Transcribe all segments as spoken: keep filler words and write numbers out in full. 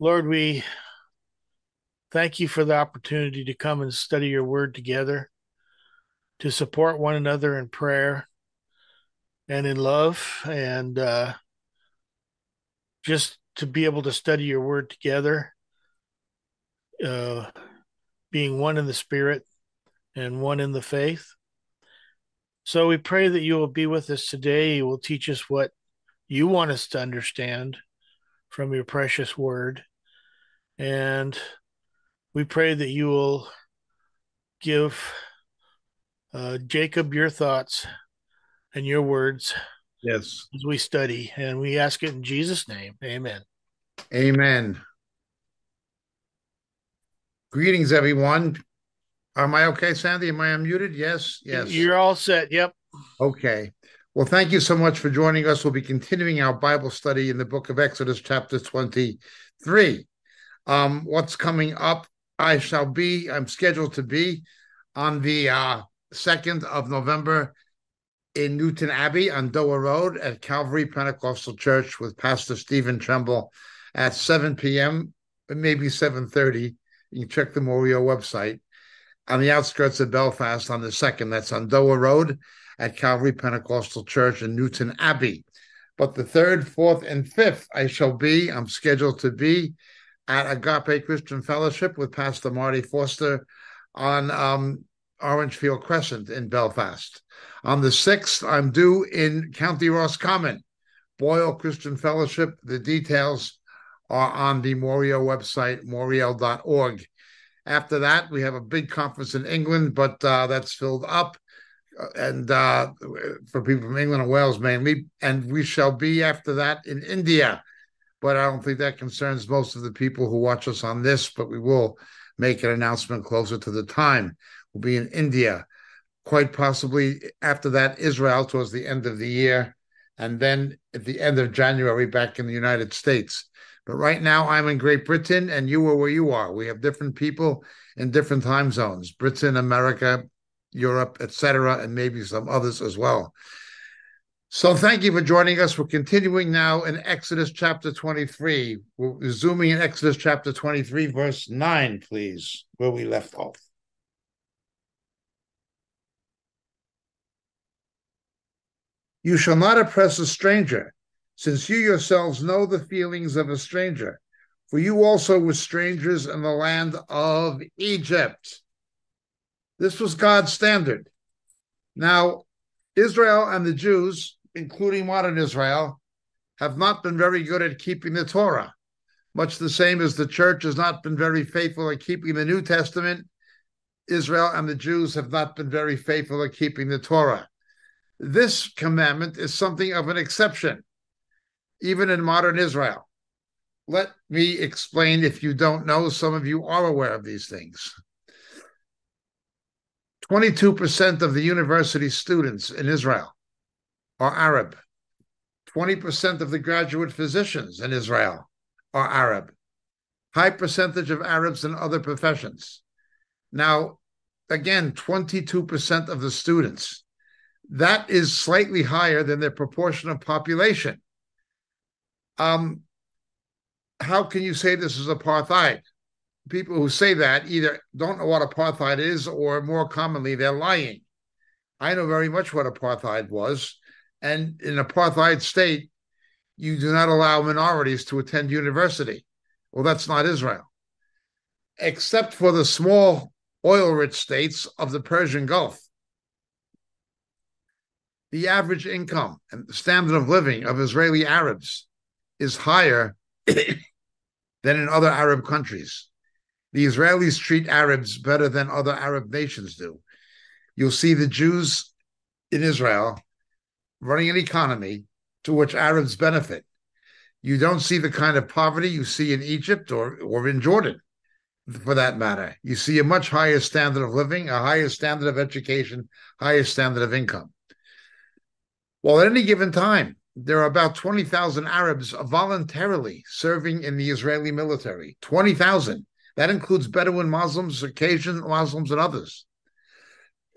Lord, we thank you for the opportunity to come and study your word together, to support one another in prayer and in love, and uh, just to be able to study your word together, uh, being one in the spirit and one in the faith. So we pray that you will be with us today. You will teach us what you want us to understand from your precious word. And we pray that you will give uh, Jacob your thoughts and your words Yes. as we study. And we ask it in Jesus' name. Amen. Amen. Greetings, everyone. Am I okay, Sandy? Am I unmuted? Yes. Yes. You're all set. Yep. Okay. Well, thank you so much for joining us. We'll be continuing our Bible study in the book of Exodus, chapter twenty-three. Um, what's coming up? I shall be, I'm scheduled to be on the uh, second of November in Newton Abbey on Dover Road at Calvary Pentecostal Church with Pastor Stephen Tremble at seven p.m., maybe seven thirty. You can check the Morio website on the outskirts of Belfast on the second. That's on Dover Road at Calvary Pentecostal Church in Newton Abbey. But the third, fourth, and fifth, I shall be, I'm scheduled to be at Agape Christian Fellowship with Pastor Marty Foster on um, Orangefield Crescent in Belfast. On the sixth, I'm due in County Roscommon, Boyle Christian Fellowship. The details are on the Morio website, moriel dot org. After that, we have a big conference in England, but uh, that's filled up. And uh, for people from England and Wales mainly. And we shall be after that in India. But I don't think that concerns most of the people who watch us on this, but we will make an announcement closer to the time. We'll be in India, quite possibly after that, Israel towards the end of the year, and then at the end of January back in the United States. But right now, I'm in Great Britain, and you are where you are. We have different people in different time zones: Britain, America, Europe, et cetera, and maybe some others as well. So thank you for joining us. We're continuing now in Exodus chapter twenty-three. We're resuming in Exodus chapter twenty-three, verse nine, please, where we left off. You shall not oppress a stranger, since you yourselves know the feelings of a stranger, for you also were strangers in the land of Egypt. This was God's standard. Now, Israel and the Jews, including modern Israel, have not been very good at keeping the Torah, much the same as the church has not been very faithful at keeping the New Testament. Israel and the Jews have not been very faithful at keeping the Torah. This commandment is something of an exception, even in modern Israel. Let me explain if you don't know. Some of you are aware of these things. twenty-two percent of the university students in Israel are Arab. twenty percent of the graduate physicians in Israel are Arab. High percentage of Arabs in other professions. Now, again, twenty-two percent of the students. That is slightly higher than their proportion of population. Um, how can you say this is apartheid? People who say that either don't know what apartheid is, or more commonly, they're lying. I know very much what apartheid was. And in an apartheid state, you do not allow minorities to attend university. Well, that's not Israel. Except for the small oil-rich states of the Persian Gulf. The average income and the standard of living of Israeli Arabs is higher than in other Arab countries. The Israelis treat Arabs better than other Arab nations do. You'll see the Jews in Israel running an economy to which Arabs benefit. You don't see the kind of poverty you see in Egypt or, or in Jordan, for that matter. You see a much higher standard of living, a higher standard of education, higher standard of income. Well, at any given time, there are about twenty thousand Arabs voluntarily serving in the Israeli military. twenty thousand. That includes Bedouin Muslims, Caucasian Muslims, and others.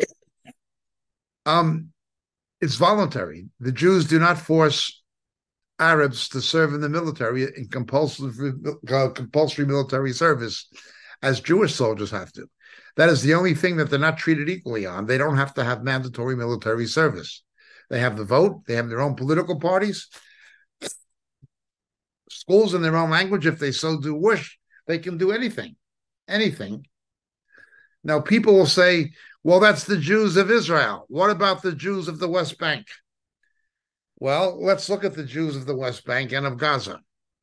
Um, it's voluntary. The Jews do not force Arabs to serve in the military in compulsory, uh, compulsory military service as Jewish soldiers have to. That is the only thing that they're not treated equally on. They don't have to have mandatory military service. They have the vote. They have their own political parties, schools in their own language. If they so do wish, they can do anything, anything. Now, people will say, well, that's the Jews of Israel. What about the Jews of the West Bank? Well, let's look at the Jews of the West Bank and of Gaza.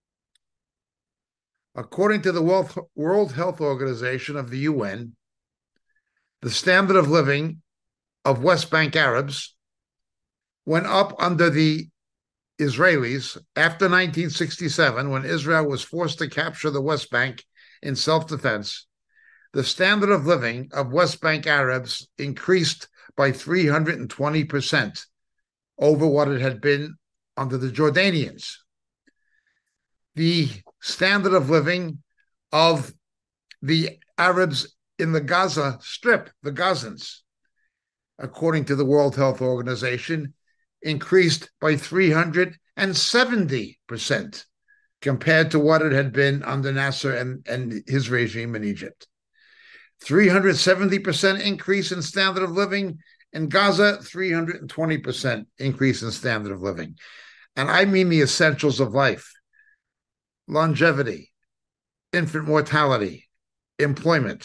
According to the World Health Organization of the U N, the standard of living of West Bank Arabs went up under the Israelis after nineteen sixty-seven, when Israel was forced to capture the West Bank in self-defense. The standard of living of West Bank Arabs increased by three hundred twenty percent over what it had been under the Jordanians. The standard of living of the Arabs in the Gaza Strip, the Gazans, according to the World Health Organization, increased by three hundred seventy percent compared to what it had been under Nasser and, and his regime in Egypt. three hundred seventy percent increase in standard of living in Gaza, three hundred twenty percent increase in standard of living. And I mean the essentials of life: longevity, infant mortality, employment.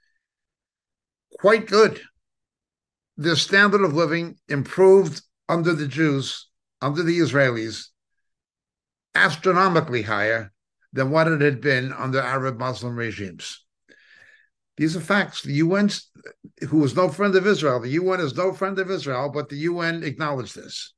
Quite good. The standard of living improved under the Jews, under the Israelis, astronomically higher than what it had been under Arab Muslim regimes. These are facts. The U N, who is no friend of Israel, the U N is no friend of Israel, but the U N acknowledged this.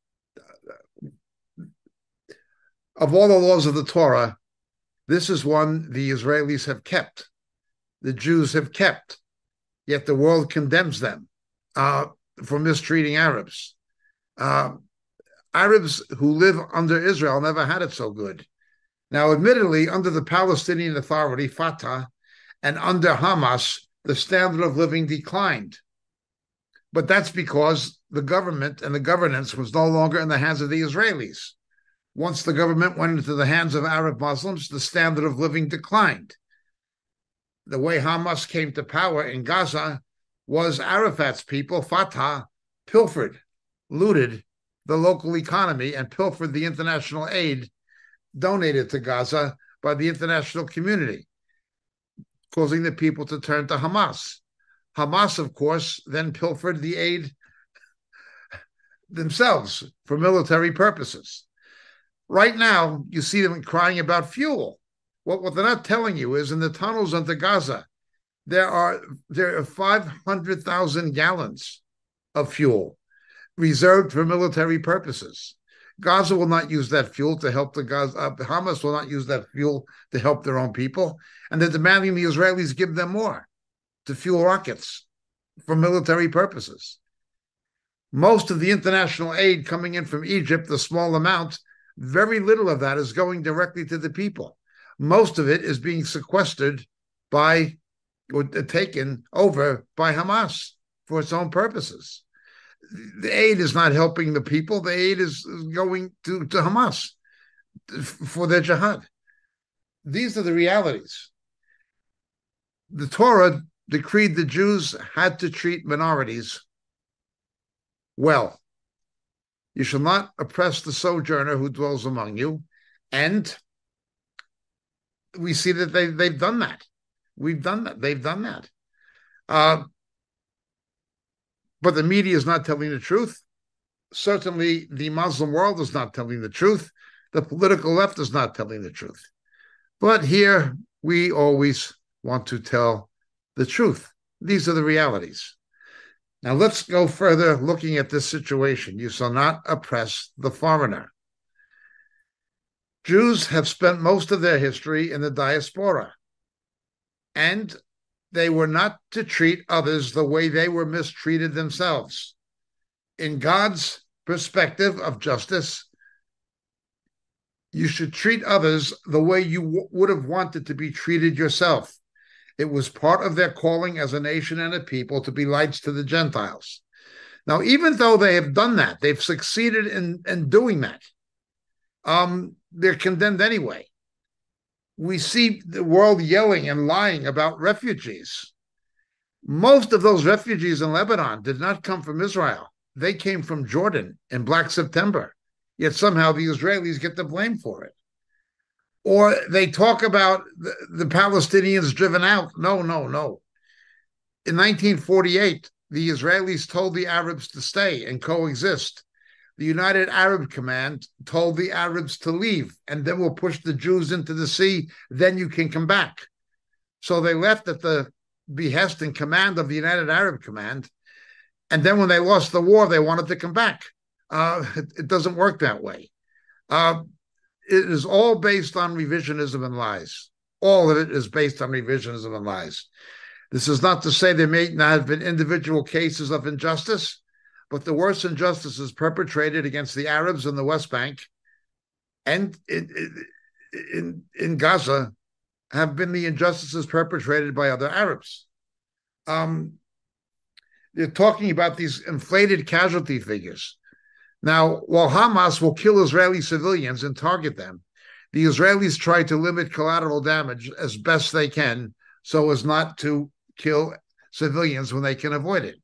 Of all the laws of the Torah, this is one the Israelis have kept, the Jews have kept, yet the world condemns them uh, for mistreating Arabs. Uh, Arabs who live under Israel never had it so good. Now, admittedly, under the Palestinian Authority, Fatah, and under Hamas, the standard of living declined. But that's because the government and the governance was no longer in the hands of the Israelis. Once the government went into the hands of Arab Muslims, the standard of living declined. The way Hamas came to power in Gaza was Arafat's people, Fatah, pilfered, looted the local economy and pilfered the international aid donated to Gaza by the international community, causing the people to turn to Hamas. Hamas, of course, then pilfered the aid themselves for military purposes. Right now, you see them crying about fuel. What, what they're not telling you is in the tunnels under Gaza, there are, there are five hundred thousand gallons of fuel reserved for military purposes. Gaza will not use that fuel to help the Gaza. Uh, Hamas will not use that fuel to help their own people. And they're demanding the Israelis give them more to fuel rockets for military purposes. Most of the international aid coming in from Egypt, the small amount, very little of that is going directly to the people. Most of it is being sequestered by or taken over by Hamas for its own purposes. The aid is not helping the people. The aid is going to, to Hamas for their jihad. These are the realities. The Torah decreed the Jews had to treat minorities well. You shall not oppress the sojourner who dwells among you. And we see that they, they've done that. We've done that. They've done that. Uh, but the media is not telling the truth. Certainly, the Muslim world is not telling the truth. The political left is not telling the truth. But here, we always want to tell the truth. These are the realities. Now, let's go further looking at this situation. You shall not oppress the foreigner. Jews have spent most of their history in the diaspora, and they were not to treat others the way they were mistreated themselves. In God's perspective of justice, you should treat others the way you w- would have wanted to be treated yourself. It was part of their calling as a nation and a people to be lights to the Gentiles. Now, even though they have done that, they've succeeded in, in doing that. Um, they're condemned anyway. We see the world yelling and lying about refugees. Most of those refugees in Lebanon did not come from Israel. They came from Jordan in Black September. Yet somehow the Israelis get the blame for it. Or they talk about the, the Palestinians driven out. No, no, no. In nineteen forty-eight, the Israelis told the Arabs to stay and coexist. The United Arab Command told the Arabs to leave, and then we'll push the Jews into the sea. Then you can come back. So they left at the behest and command of the United Arab Command. And then when they lost the war, they wanted to come back. Uh, it, it doesn't work that way. Uh, it is all based on revisionism and lies. All of it is based on revisionism and lies. This is not to say there may not have been individual cases of injustice, but the worst injustices perpetrated against the Arabs in the West Bank and in, in, in Gaza have been the injustices perpetrated by other Arabs. Um, they're talking about these inflated casualty figures. Now, while Hamas will kill Israeli civilians and target them, the Israelis try to limit collateral damage as best they can so as not to kill civilians when they can avoid it.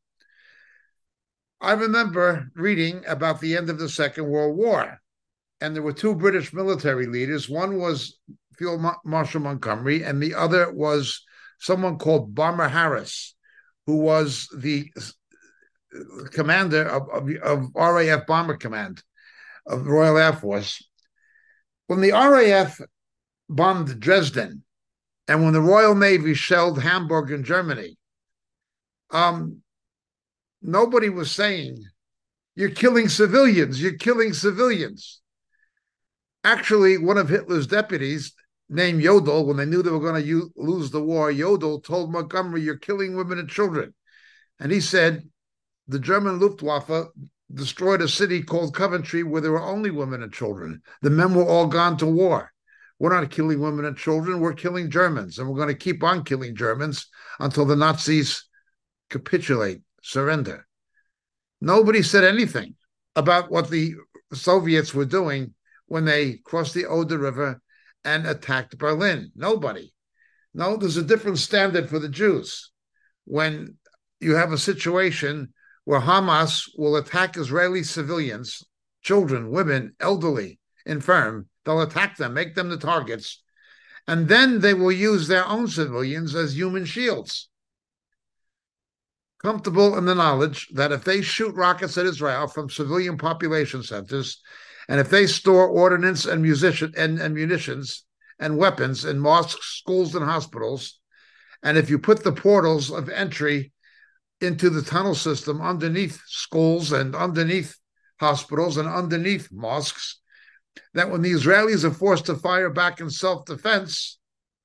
I remember reading about the end of the Second World War, and there were two British military leaders. One was Field Marshal Montgomery, and the other was someone called Bomber Harris, who was the commander of, of, of R A F Bomber Command of the Royal Air Force. When the R A F bombed Dresden, and when the Royal Navy shelled Hamburg in Germany, um, nobody was saying, you're killing civilians, you're killing civilians. Actually, one of Hitler's deputies, named Jodl, when they knew they were going to u- lose the war, Jodl told Montgomery, you're killing women and children. And he said, the German Luftwaffe destroyed a city called Coventry where there were only women and children. The men were all gone to war. We're not killing women and children, we're killing Germans. And we're going to keep on killing Germans until the Nazis capitulate, surrender. Nobody said anything about what the Soviets were doing when they crossed the Oder River and attacked Berlin. Nobody. No, there's a different standard for the Jews. When you have a situation where Hamas will attack Israeli civilians, children, women, elderly, infirm, they'll attack them, make them the targets, and then they will use their own civilians as human shields. Comfortable in the knowledge that if they shoot rockets at Israel from civilian population centers, and if they store ordnance and, musician, and, and munitions and weapons in mosques, schools, and hospitals, and if you put the portals of entry into the tunnel system underneath schools and underneath hospitals and underneath mosques, that when the Israelis are forced to fire back in self-defense,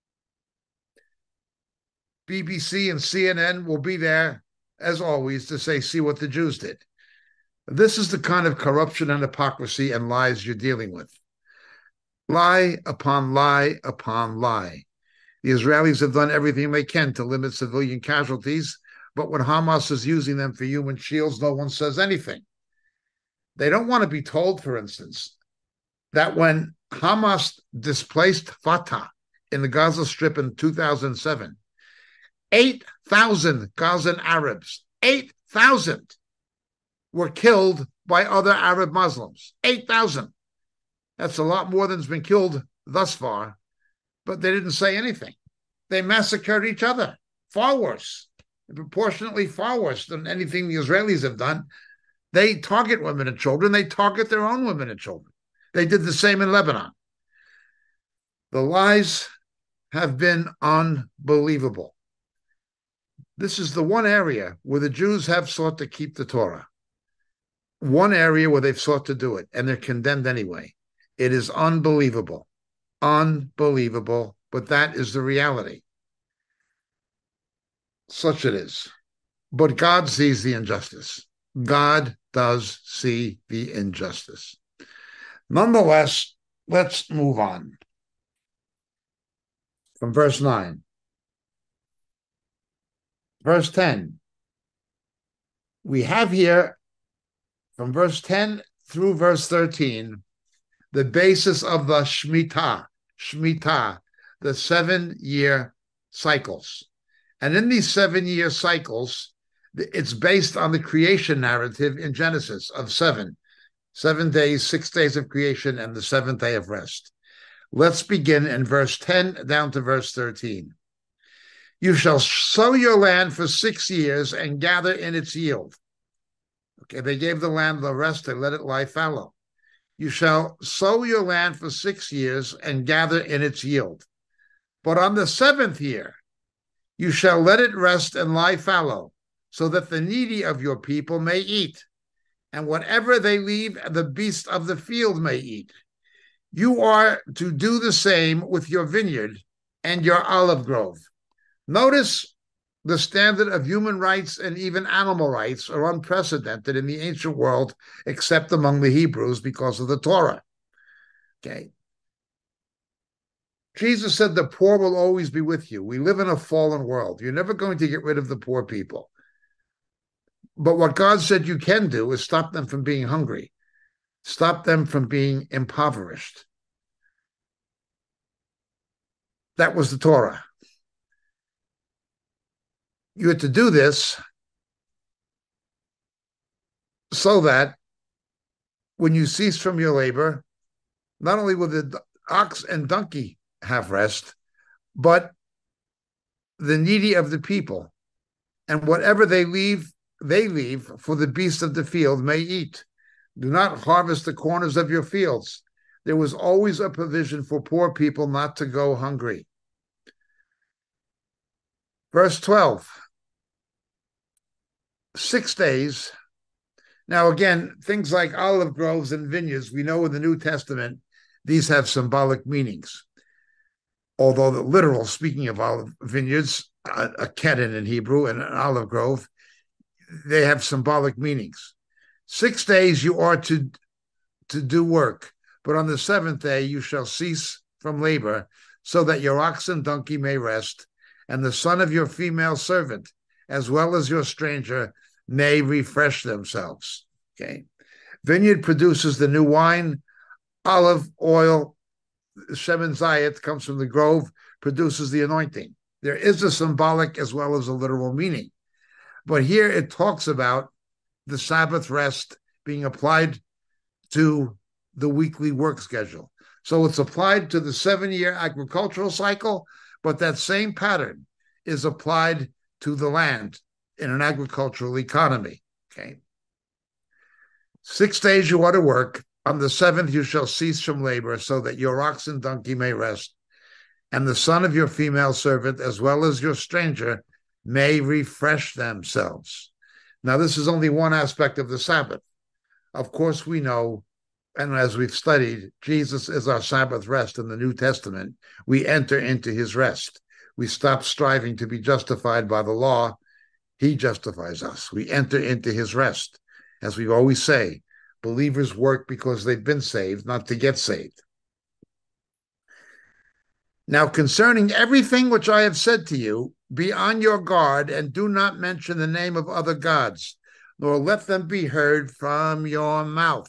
B B C and C N N will be there, as always, to say, see what the Jews did. This is the kind of corruption and hypocrisy and lies you're dealing with. Lie upon lie upon lie. The Israelis have done everything they can to limit civilian casualties, but when Hamas is using them for human shields, no one says anything. They don't want to be told, for instance, that when Hamas displaced Fatah in the Gaza Strip in two thousand seven, eight thousand Gazan Arabs, eight thousand were killed by other Arab Muslims. eight thousand. That's a lot more than's been killed thus far, but they didn't say anything. They massacred each other, far worse, proportionately far worse than anything the Israelis have done. They target women and children. They target their own women and children. They did the same in Lebanon. The lies have been unbelievable. This is the one area where the Jews have sought to keep the Torah. One area where they've sought to do it, and they're condemned anyway. It is unbelievable. Unbelievable, but that is the reality. Such it is. But God sees the injustice. God does see the injustice. Nonetheless, let's move on. From verse nine. Verse ten. We have here, from verse ten through verse thirteen, the basis of the Shemitah, Shemitah, the seven-year cycles. And in these seven-year cycles, it's based on the creation narrative in Genesis of seven. Seven days, six days of creation, and the seventh day of rest. Let's begin in verse ten down to verse thirteen. You shall sow your land for six years and gather in its yield. Okay, they gave the land the rest, they let it lie fallow. You shall sow your land for six years and gather in its yield. But on the seventh year, you shall let it rest and lie fallow, so that the needy of your people may eat, and whatever they leave, the beasts of the field may eat. You are to do the same with your vineyard and your olive grove. Notice the standard of human rights and even animal rights are unprecedented in the ancient world, except among the Hebrews because of the Torah. Okay. Jesus said the poor will always be with you. We live in a fallen world. You're never going to get rid of the poor people. But what God said you can do is stop them from being hungry, stop them from being impoverished. That was the Torah. You had to do this so that when you cease from your labor, not only will the ox and donkey have rest, but the needy of the people, and whatever they leave, they leave for the beasts of the field may eat. Do not harvest the corners of your fields. There was always a provision for poor people not to go hungry. Verse twelve. Six days. Now, again, things like olive groves and vineyards, we know in the New Testament, these have symbolic meanings. Although the literal, speaking of olive vineyards, a, a kedin in Hebrew and an olive grove, they have symbolic meanings. Six days you are to, to do work, but on the seventh day you shall cease from labor, so that your ox and donkey may rest, and the son of your female servant, as well as your stranger, may refresh themselves. Okay. Vineyard produces the new wine, olive oil, Shemen Zayit comes from the grove, produces the anointing. There is a symbolic as well as a literal meaning. But here it talks about the Sabbath rest being applied to the weekly work schedule. So it's applied to the seven-year agricultural cycle, but that same pattern is applied to the land in an agricultural economy. Okay. Six days you are to work. On the seventh you shall cease from labor, so that your ox and donkey may rest, and the son of your female servant, as well as your stranger, may refresh themselves. Now, this is only one aspect of the Sabbath. Of course, we know, and as we've studied, Jesus is our Sabbath rest in the New Testament. We enter into his rest. We stop striving to be justified by the law. He justifies us. We enter into his rest. As we always say, believers work because they've been saved, not to get saved. Now, concerning everything which I have said to you, be on your guard and do not mention the name of other gods, nor let them be heard from your mouth.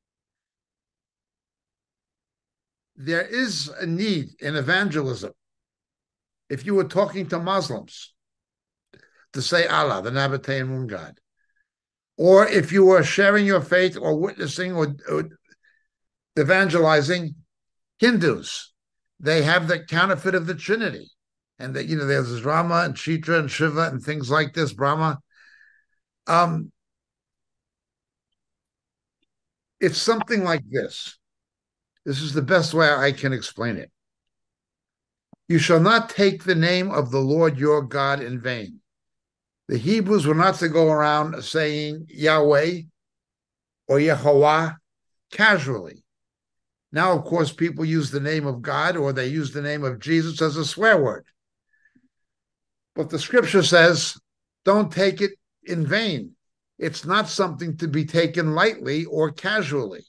There is a need in evangelism. If you were talking to Muslims, to say Allah, the Nabatean moon god, or if you were sharing your faith or witnessing or, or evangelizing Hindus, they have the counterfeit of the Trinity. And that, you know, there's Rama and Chitra and Shiva and things like this, Brahma. Um, it's something like this. This is the best way I can explain it. You shall not take the name of the Lord your God in vain. The Hebrews were not to go around saying Yahweh or Yehovah casually. Now, of course, people use the name of God or they use the name of Jesus as a swear word. But the scripture says, don't take it in vain. It's not something to be taken lightly or casually.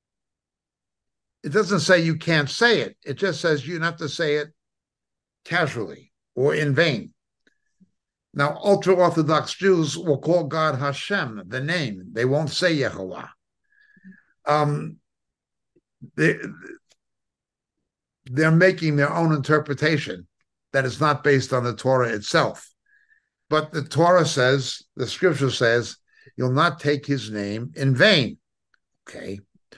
It doesn't say you can't say it. It just says you have to say it casually or in vain. Now, ultra-Orthodox Jews will call God Hashem, the name. They won't say Yehovah. Um, they, they're making their own interpretation that is not based on the Torah itself. But the Torah says, the scripture says, you'll not take his name in vain. Okay.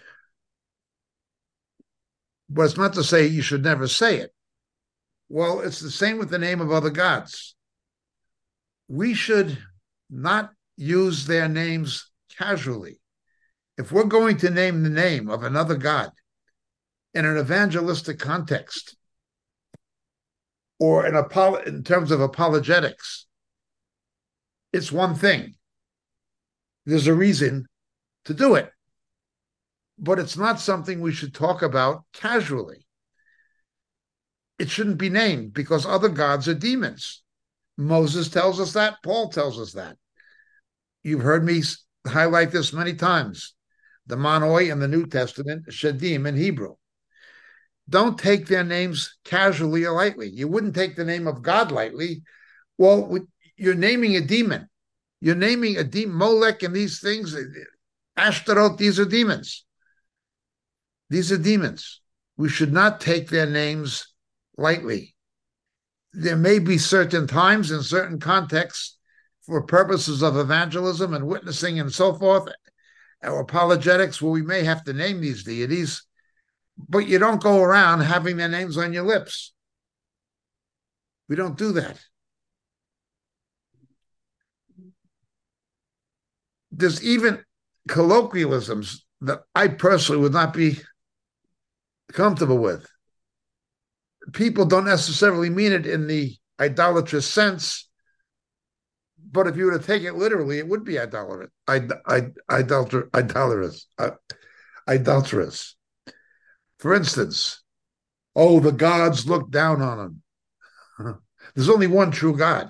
But it's not to say you should never say it. Well, it's the same with the name of other gods. We should not use their names casually. If we're going to name the name of another god in an evangelistic context or in, apolo- in terms of apologetics, it's one thing. There's a reason to do it. But it's not something we should talk about casually. It shouldn't be named because other gods are demons. Moses tells us that. Paul tells us that. You've heard me highlight this many times. The Manoi in the New Testament, Shedim in Hebrew. Don't take their names casually or lightly. You wouldn't take the name of God lightly. Well, you're naming a demon. You're naming a demon. Molech and these things, Ashtaroth, these are demons. These are demons. We should not take their names lightly. There may be certain times in certain contexts for purposes of evangelism and witnessing and so forth, or apologetics, where we may have to name these deities, but you don't go around having their names on your lips. We don't do that. There's even colloquialisms that I personally would not be comfortable with. People don't necessarily mean it in the idolatrous sense, but if you were to take it literally, it would be idolatrous. Idolatrous. Idolatrous. Idolatrous. For instance, oh, the gods look down on him. There's only one true God.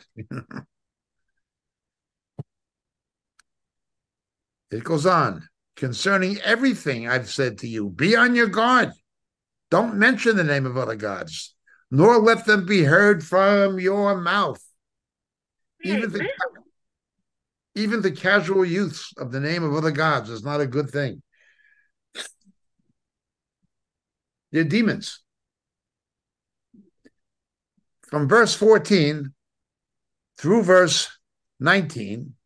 It goes on. Concerning everything I've said to you, be on your guard. Don't mention the name of other gods, nor let them be heard from your mouth. Even the, even the casual use of the name of other gods is not a good thing. They're demons. From verse fourteen through verse nineteen,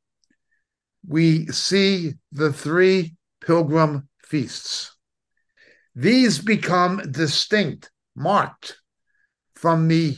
we see the three pilgrim feasts. These become distinct, marked from the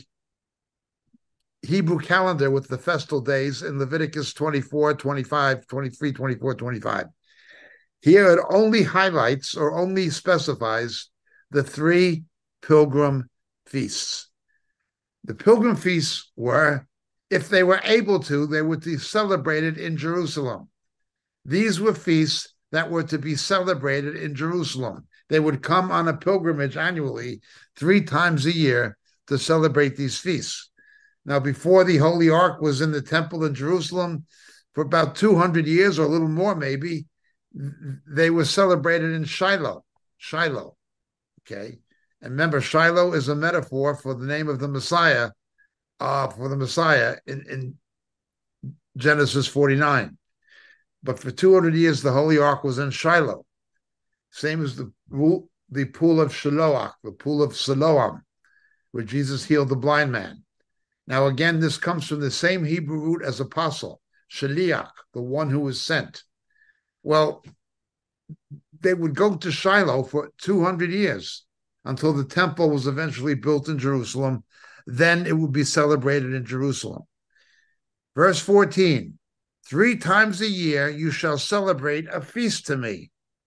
Hebrew calendar with the festal days in Leviticus twenty-four, twenty-five, twenty-three, twenty-four, twenty-five. Here it only highlights or only specifies the three pilgrim feasts. The pilgrim feasts were, if they were able to, they were to be celebrated in Jerusalem. These were feasts that were to be celebrated in Jerusalem. They would come on a pilgrimage annually, three times a year, to celebrate these feasts. Now, before the Holy Ark was in the temple in Jerusalem, for about two hundred years or a little more maybe, they were celebrated in Shiloh. Shiloh, okay? And remember, Shiloh is a metaphor for the name of the Messiah, uh, for the Messiah in, in Genesis forty-nine. But for two hundred years, the Holy Ark was in Shiloh. Same as the, the pool of Shiloach, the pool of Siloam, where Jesus healed the blind man. Now, again, this comes from the same Hebrew root as apostle, Shaliach, the one who was sent. Well, they would go to Shiloh for two hundred years until the temple was eventually built in Jerusalem. Then it would be celebrated in Jerusalem. Verse fourteen, three times a year you shall celebrate a feast to me.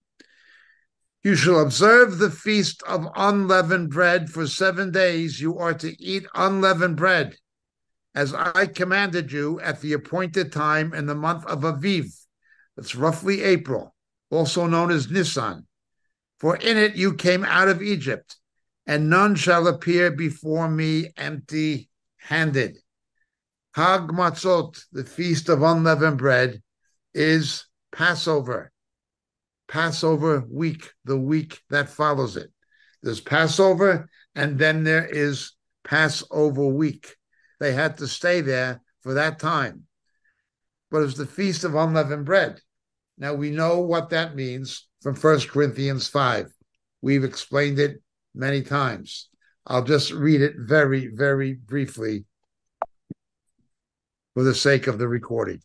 You shall observe the feast of unleavened bread. For seven days you are to eat unleavened bread, as I commanded you at the appointed time in the month of Aviv. That's roughly April, also known as Nisan. For in it you came out of Egypt, and none shall appear before me empty-handed. Hag Matzot, the feast of unleavened bread, is Passover. Passover week, the week that follows it. There's Passover, and then there is Passover week. They had to stay there for that time. But it's the Feast of Unleavened Bread. Now, we know what that means from First Corinthians five, We've explained it many times. I'll just read it very, very briefly for the sake of the recording.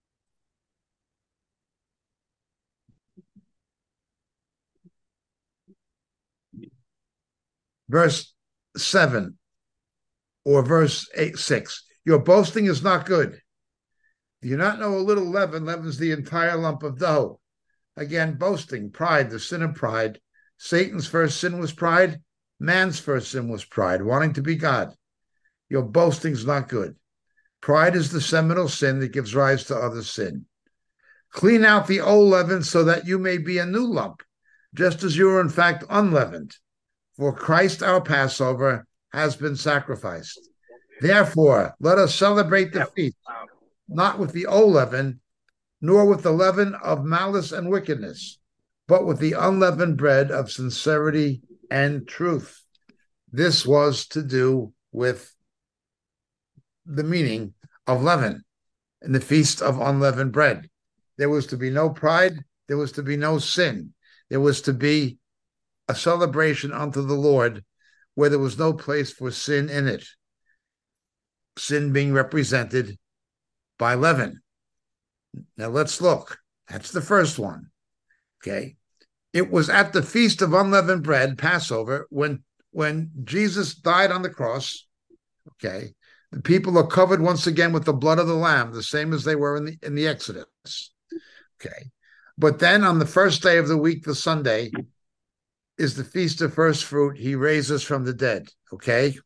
Verse seven or verse eight, six. Your boasting is not good. Do you not know a little leaven leavens the entire lump of dough? Again, boasting, pride, the sin of pride. Satan's first sin was pride. Man's first sin was pride, wanting to be God. Your boasting's not good. Pride is the seminal sin that gives rise to other sin. Clean out the old leaven so that you may be a new lump, just as you are in fact unleavened. For Christ our Passover has been sacrificed. Therefore, let us celebrate the feast, not with the old leaven, nor with the leaven of malice and wickedness, but with the unleavened bread of sincerity and truth. This was to do with the meaning of leaven in the feast of unleavened bread. There was to be no pride. There was to be no sin. There was to be a celebration unto the Lord where there was no place for sin in it. Sin being represented by leaven. Now let's look. That's the first one. Okay. It was at the feast of unleavened bread, Passover, when, when Jesus died on the cross. Okay. The people are covered once again with the blood of the Lamb, the same as they were in the, in the Exodus. Okay. But then on the first day of the week, the Sunday, is the feast of first fruit. He raises from the dead. Okay.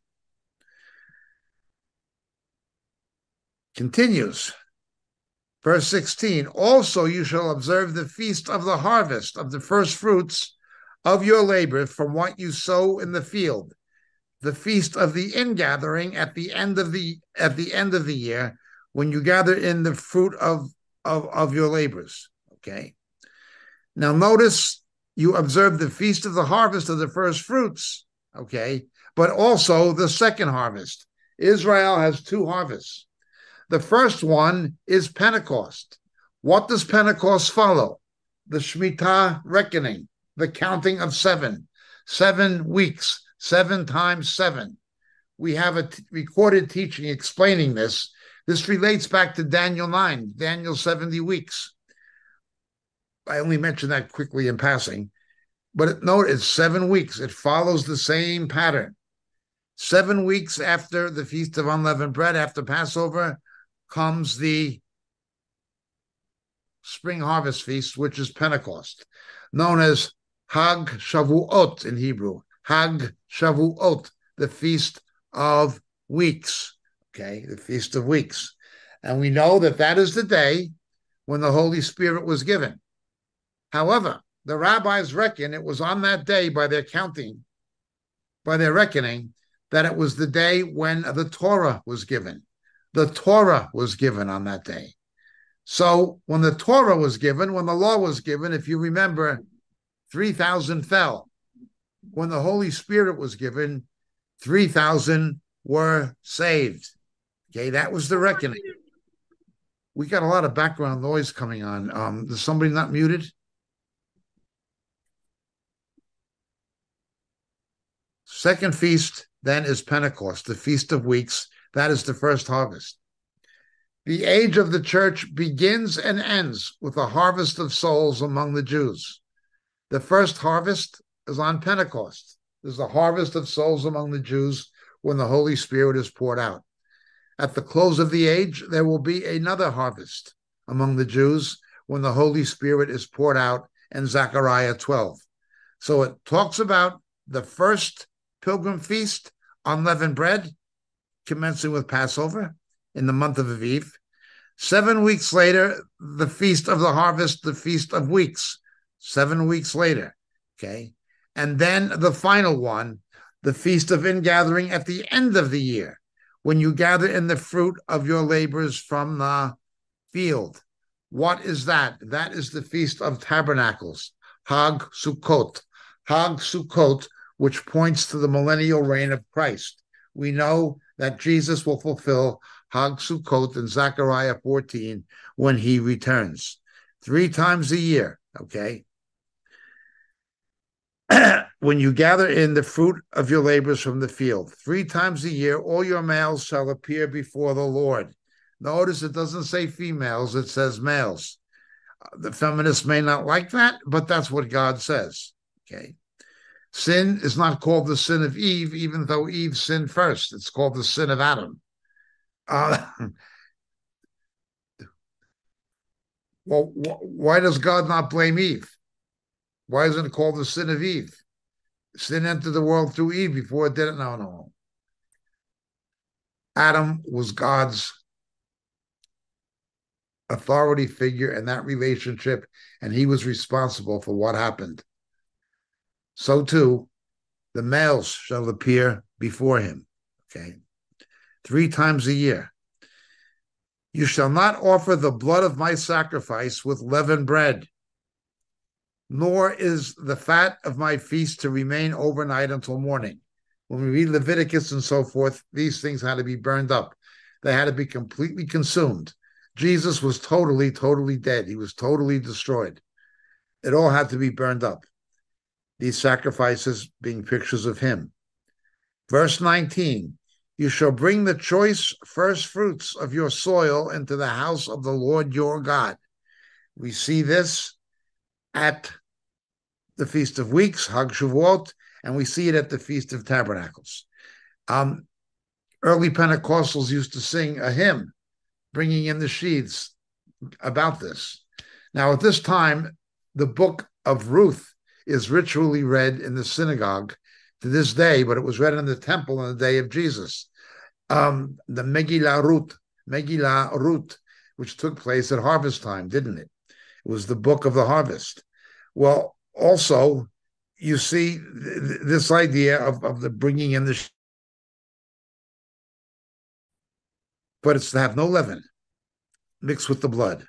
Continues. Verse sixteen, also you shall observe the feast of the harvest of the first fruits of your labor from what you sow in the field, the feast of the ingathering at the end of the at the end of the year, when you gather in the fruit of, of, of your labors. Okay. Now notice you observe the feast of the harvest of the first fruits, okay, but also the second harvest. Israel has two harvests. The first one is Pentecost. What does Pentecost follow? The Shemitah reckoning, the counting of seven, seven weeks, seven times seven. We have a t- recorded teaching explaining this. This relates back to Daniel nine, Daniel's seventy weeks. I only mentioned that quickly in passing, but it, note it's seven weeks. It follows the same pattern. Seven weeks after the Feast of Unleavened Bread, after Passover, comes the spring harvest feast, which is Pentecost, known as Hag Shavuot in Hebrew. Hag Shavuot, the Feast of Weeks. Okay, the Feast of Weeks. And we know that that is the day when the Holy Spirit was given. However, the rabbis reckon it was on that day, by their counting, by their reckoning, that it was the day when the Torah was given. The Torah was given on that day. So when the Torah was given, when the law was given, if you remember, three thousand fell. When the Holy Spirit was given, three thousand were saved. Okay, that was the reckoning. We got a lot of background noise coming on. Um, is somebody not muted? Second feast then is Pentecost, the Feast of Weeks. That is the first harvest. The age of the church begins and ends with a harvest of souls among the Jews. The first harvest is on Pentecost. There's a harvest of souls among the Jews when the Holy Spirit is poured out. At the close of the age, there will be another harvest among the Jews when the Holy Spirit is poured out in Zechariah twelve. So it talks about the first pilgrim feast, unleavened bread, commencing with Passover in the month of Aviv. Seven weeks later, the Feast of the Harvest, the Feast of Weeks, seven weeks later, okay? And then the final one, the Feast of Ingathering at the end of the year, when you gather in the fruit of your labors from the field. What is that? That is the Feast of Tabernacles, Hag Sukkot. Hag Sukkot, which points to the millennial reign of Christ. We know that Jesus will fulfill Hag Sukkot in Zechariah fourteen when he returns. Three times a year, okay? when you gather in the fruit of your labors from the field. Three times a year, all your males shall appear before the Lord. Notice it doesn't say females, it says males. The feminists may not like that, but that's what God says. Okay. Sin is not called the sin of Eve, even though Eve sinned first. It's called the sin of Adam. Uh, well, wh- why does God not blame Eve? Why isn't it called the sin of Eve? Sin entered the world through Eve before it didn't. No, no. Adam was God's authority figure in that relationship, and he was responsible for what happened. So too, the males shall appear before him. Okay. Three times a year. You shall not offer the blood of my sacrifice with leavened bread, nor is the fat of my feast to remain overnight until morning. When we read Leviticus and so forth, these things had to be burned up. They had to be completely consumed. Jesus was totally, totally dead. He was totally destroyed. It all had to be burned up. These sacrifices being pictures of him. Verse nineteen, you shall bring the choice first fruits of your soil into the house of the Lord your God. We see this at the Feast of Weeks, Hag Shavuot, and we see it at the Feast of Tabernacles. Um, early Pentecostals used to sing a hymn, bringing in the sheaves, about this. Now, at this time, the book of Ruth is ritually read in the synagogue to this day, but it was read in the temple on the day of Jesus. Um, the Megillah Ruth, Megillah Ruth, which took place at harvest time, didn't it? It was the book of the harvest. Well, also, you see th- this idea of, of the bringing in the, but it's to have no leaven mixed with the blood.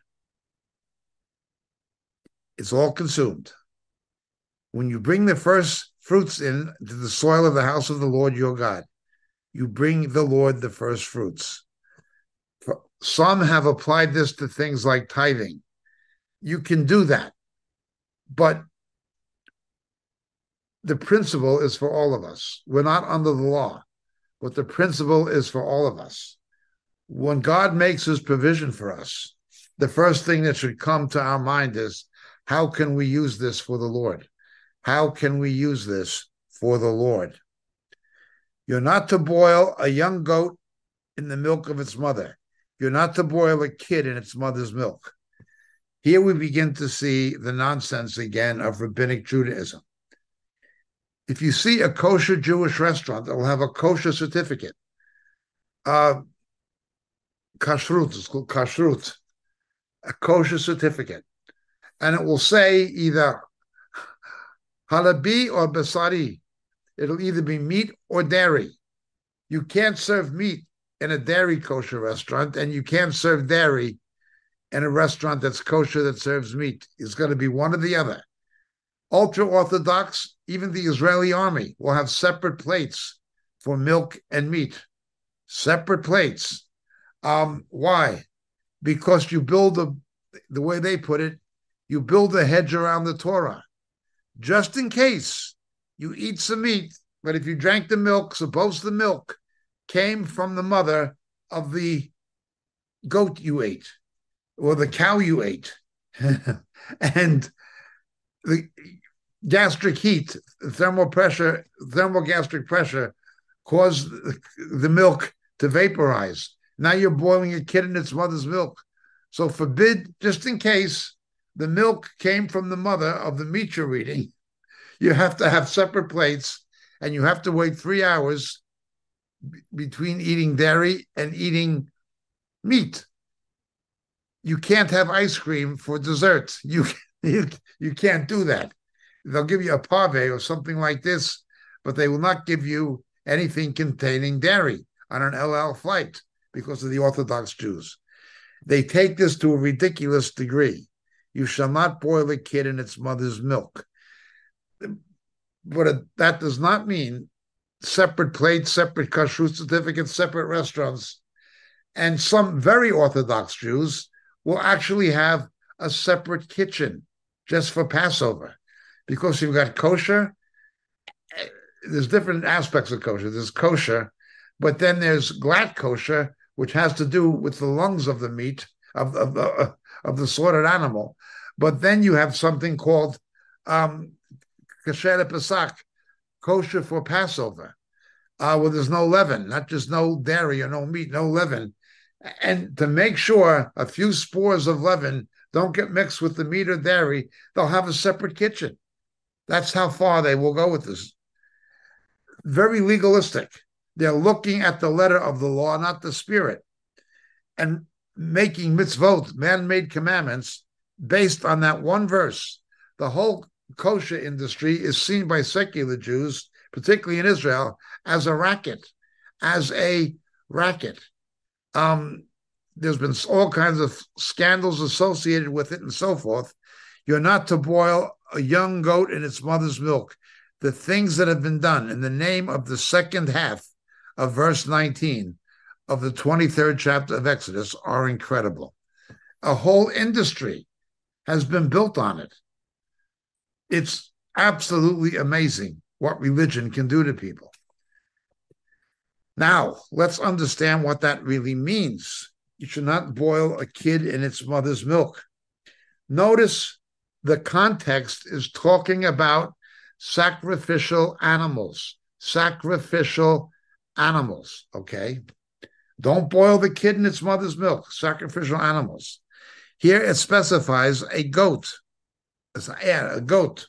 It's all consumed. When you bring the first fruits in to the soil of the house of the Lord your God, you bring the Lord the first fruits. Some have applied this to things like tithing. You can do that, but the principle is for all of us. We're not under the law, but the principle is for all of us. When God makes his provision for us, the first thing that should come to our mind is, how can we use this for the Lord? How can we use this for the Lord? You're not to boil a young goat in the milk of its mother. You're not to boil a kid in its mother's milk. Here we begin to see the nonsense again of rabbinic Judaism. If you see a kosher Jewish restaurant that will have a kosher certificate, uh, kashrut, it's called kashrut, a kosher certificate, and it will say either halabi or basari. It'll either be meat or dairy. You can't serve meat in a dairy kosher restaurant, and you can't serve dairy in a restaurant that's kosher that serves meat. It's going to be one or the other. Ultra-Orthodox, even the Israeli army, will have separate plates for milk and meat. Separate plates. Um, why? Because you build a, the way they put it, you build a hedge around the Torah. Just in case you eat some meat, but if you drank the milk, suppose the milk came from the mother of the goat you ate or the cow you ate. And the gastric heat, thermal pressure, thermal gastric pressure caused the milk to vaporize. Now you're boiling a kid in its mother's milk. So forbid, just in case the milk came from the mother of the meat you're eating, you have to have separate plates, and you have to wait three hours b- between eating dairy and eating meat. You can't have ice cream for dessert. You, you, you can't do that. They'll give you a pave or something like this, but they will not give you anything containing dairy on an El Al flight because of the Orthodox Jews. They take this to a ridiculous degree. You shall not boil a kid in its mother's milk. But it, that does not mean separate plates, separate kashrut certificates, separate restaurants. And some very Orthodox Jews will actually have a separate kitchen just for Passover, because you've got kosher there's different aspects of kosher. There's kosher, but then there's glatt kosher, which has to do with the lungs of the meat of of the uh, of the slaughtered animal. But then you have something called um, kasher pesach, kosher for Passover, uh, where there's no leaven, not just no dairy or no meat, no leaven, and to make sure a few spores of leaven don't get mixed with the meat or dairy, they'll have a separate kitchen. That's how far they will go with this. Very legalistic. They're looking at the letter of the law, not the spirit, and making mitzvot, man-made commandments, based on that one verse. The whole kosher industry is seen by secular Jews, particularly in Israel, as a racket, as a racket. Um, there's been all kinds of scandals associated with it and so forth. You're not to boil a young goat in its mother's milk. The things that have been done in the name of the second half of verse nineteen of the twenty-third chapter of Exodus are incredible. A whole industry has been built on it. It's absolutely amazing what religion can do to people. Now, let's understand what that really means. You should not boil a kid in its mother's milk. Notice the context is talking about sacrificial animals, sacrificial animals, okay? Don't boil the kid in its mother's milk, sacrificial animals. Here it specifies a goat, yeah, a goat.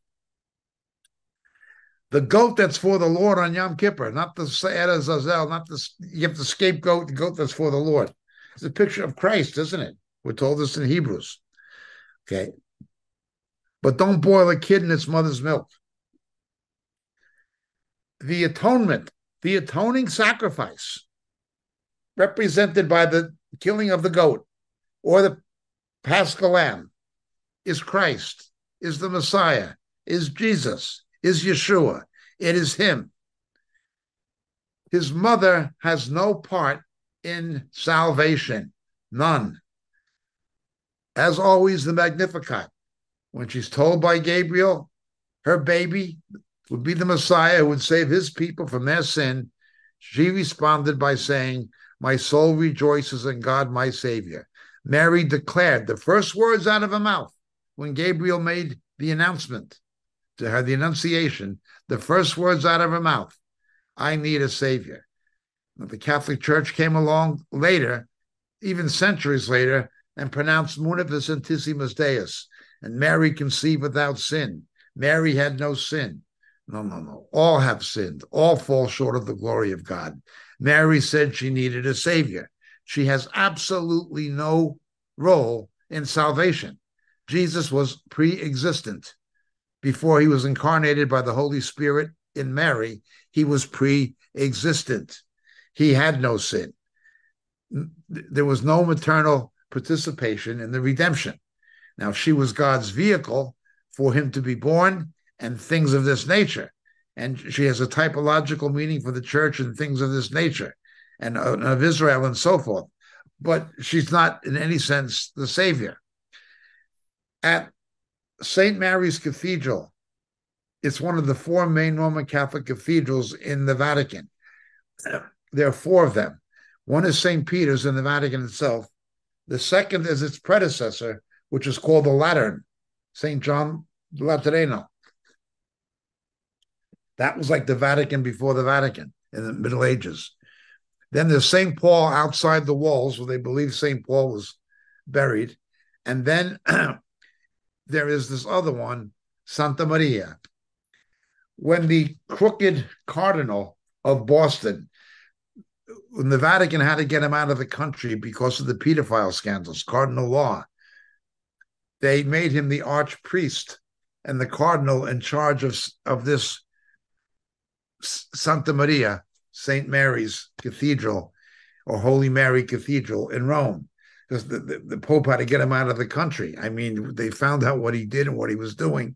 The goat that's for the Lord on Yom Kippur, not the Seder Zazel, not the, you have the scapegoat, the goat that's for the Lord. It's a picture of Christ, isn't it? We're told this in Hebrews. Okay. But don't boil a kid in its mother's milk. The atonement, the atoning sacrifice, represented by the killing of the goat or the Paschal lamb, is Christ, is the Messiah, is Jesus, is Yeshua. It is him. His mother has no part in salvation, none. As always, the Magnificat, when she's told by Gabriel, her baby would be the Messiah who would save his people from their sin, she responded by saying, "My soul rejoices in God, my Savior." Mary declared the first words out of her mouth when Gabriel made the announcement to her, the Annunciation, the first words out of her mouth, "I need a Savior." The Catholic Church came along later, even centuries later, and pronounced Munificentissimus Deus, and Mary conceived without sin. Mary had no sin. No, no, no. All have sinned. All fall short of the glory of God. Mary said she needed a Savior. She has absolutely no role in salvation. Jesus was pre-existent. Before he was incarnated by the Holy Spirit in Mary, he was pre-existent. He had no sin. There was no maternal participation in the redemption. Now, she was God's vehicle for him to be born and things of this nature. And she has a typological meaning for the church and things of this nature and of Israel and so forth. But she's not in any sense the Savior. At Saint Mary's Cathedral, it's one of the four main Roman Catholic cathedrals in the Vatican. There are four of them. One is Saint Peter's in the Vatican itself. The second is its predecessor, which is called the Lateran, Saint John Laterano. That was like the Vatican before the Vatican in the Middle Ages. Then there's Saint Paul outside the walls, where they believe Saint Paul was buried. And then there is this other one, Santa Maria. When the crooked cardinal of Boston, when the Vatican had to get him out of the country because of the pedophile scandals, Cardinal Law, they made him the archpriest and the cardinal in charge of, of this Santa Maria, Saint Mary's Cathedral, or Holy Mary Cathedral in Rome, because the, the, the Pope had to get him out of the country. I mean, they found out what he did and what he was doing.